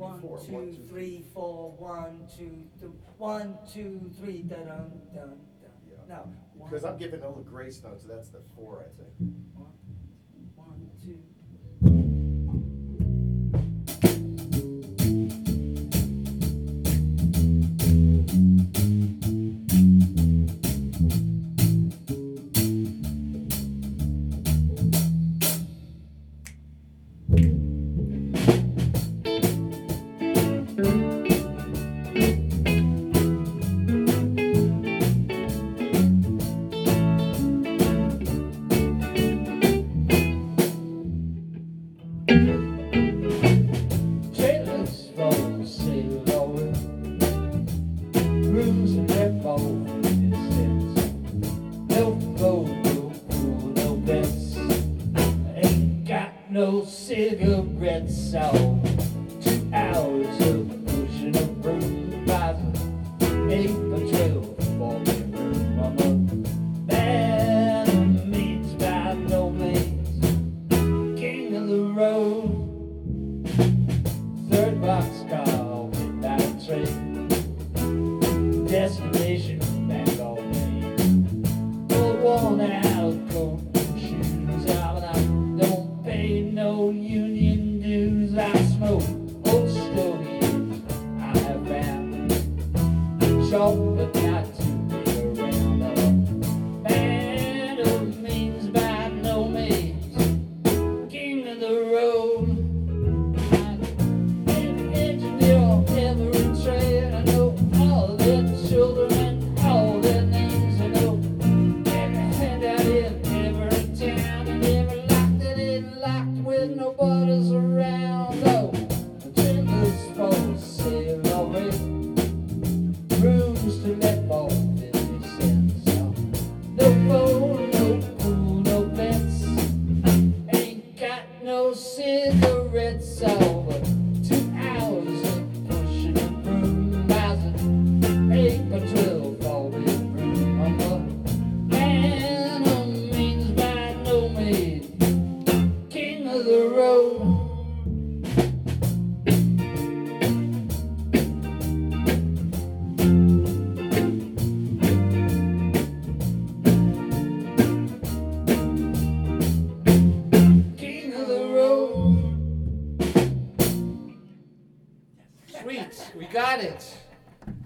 One, four. two, three, four. 1, 2, 3. 1, 2, 3. Da dun dun dun. Yeah. Now. Because I'm giving all the grace notes, so that's the 4, I think. 1, 2. Trailers for sale over, rooms and depot distance. No food, no food, no beds. Ain't got no cigarettes. So 2 hours of pushing a broom by the paper trail for the room. I'm a man of means by no means, king of the road.